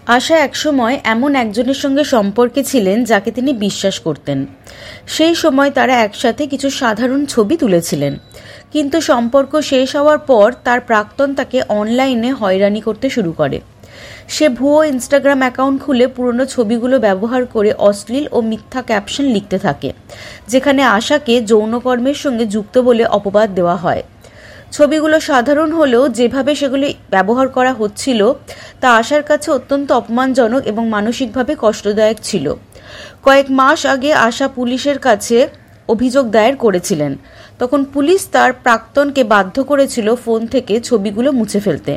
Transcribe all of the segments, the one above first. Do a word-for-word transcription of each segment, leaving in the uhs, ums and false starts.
আশা একসময় এমন একজনের সঙ্গে সম্পর্কে ছিলেন যাকে তিনি বিশ্বাস করতেন। সেই সময় তারা একসাথে কিছু সাধারণ ছবি তুলেছিলেন, কিন্তু সম্পর্ক শেষ হওয়ার পর তার প্রাক্তন তাকে অনলাইনে হয়রানি করতে শুরু করে। সে ভুয়ো ইনস্টাগ্রাম অ্যাকাউন্ট খুলে পুরনো ছবিগুলো ব্যবহার করে অশ্লীল ও মিথ্যা ক্যাপশন লিখতে থাকে, যেখানে আশাকে যৌনকর্মের সঙ্গে যুক্ত বলে অপবাদ দেওয়া হয়। ছবিগুলো সাধারণ হলেও যেভাবে সেগুলি ব্যবহার করা হচ্ছিল তা আশার কাছে অত্যন্ত অপমানজনক এবং মানসিকভাবে কষ্টদায়ক ছিল। কয়েক মাস আগে আশা পুলিশের কাছে অভিযোগ দায়ের করেছিলেন। তখন পুলিশ তার প্রাক্তনকে বাধ্য করেছিল ফোন থেকে ছবিগুলো মুছে ফেলতে,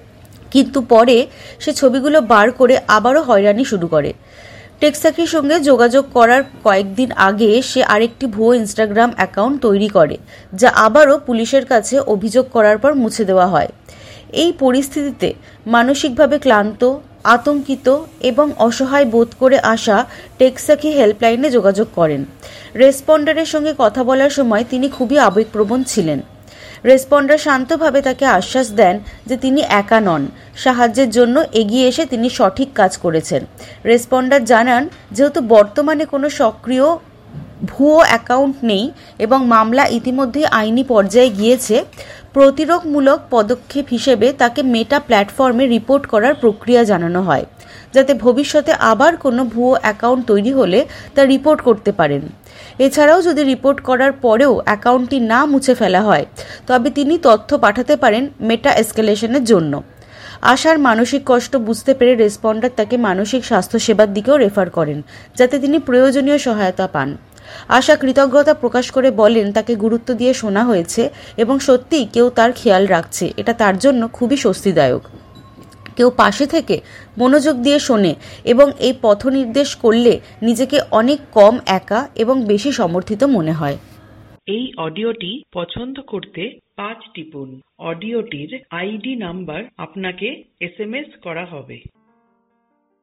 কিন্তু পরে সে ছবিগুলো বার করে আবারও হয়রানি শুরু করে। টেক্সাকির সঙ্গে যোগাযোগ করার কয়েকদিন আগে সে আরেকটি ভুয়ো ইনস্টাগ্রাম অ্যাকাউন্ট তৈরি করে, যা আবারও পুলিশের কাছে অভিযোগ করার পর মুছে দেওয়া হয়। এই পরিস্থিতিতে মানসিকভাবে ক্লান্ত, আতঙ্কিত এবং অসহায় বোধ করে আশা টেক্সাকি হেল্পলাইনে যোগাযোগ করেন। রেসপন্ডারের সঙ্গে কথা বলার সময় তিনি খুবই আবেগপ্রবণ ছিলেন। রেসপন্ডার শান্তভাবে তাকে আশ্বাস দেন যে তিনি একা নন, সাহায্যের জন্য এগিয়ে এসে তিনি সঠিক কাজ করেছেন। রেসপন্ডার জানান, যেহেতু বর্তমানে কোনো সক্রিয় ভুয়ো অ্যাকাউন্ট নেই এবং মামলা ইতিমধ্যেই আইনি পর্যায়ে গিয়েছে, প্রতিরোধমূলক পদক্ষেপ হিসেবে তাকে মেটা প্ল্যাটফর্মে রিপোর্ট করার প্রক্রিয়া জানানো হয়, যাতে ভবিষ্যতে আবার কোনো ভুয়ো অ্যাকাউন্ট তৈরি হলে তা রিপোর্ট করতে পারেন। এছাড়াও যদি রিপোর্ট করার পরেও অ্যাকাউন্টটি না মুছে ফেলা হয়, তবে তিনি তথ্য পাঠাতে পারেন মেটা এসকেলেশনের জন্য। আশার মানসিক কষ্ট বুঝতে পেরে রেসপন্ডার তাকে মানসিক স্বাস্থ্যসেবার দিকেও রেফার করেন, যাতে তিনি প্রয়োজনীয় সহায়তা পান। আশা কৃতজ্ঞতা প্রকাশ করে বলেন তাকে গুরুত্ব দিয়ে শোনা হয়েছে এবং সত্যিই কেউ তার খেয়াল রাখছে, এটা তার জন্য খুবই স্বস্তিদায়ক। কেউ পাশে থেকে মনোযোগ দিয়ে শোনে এবং এই পথ নির্দেশ করলে নিজেকে অনেক কম একা এবং বেশি সমর্থিত মনে হয়। এই অডিওটি পছন্দ করতে পাঁচ টিপুন। অডিওটির আইডি নাম্বার আপনাকে এস এম এস করা হবে।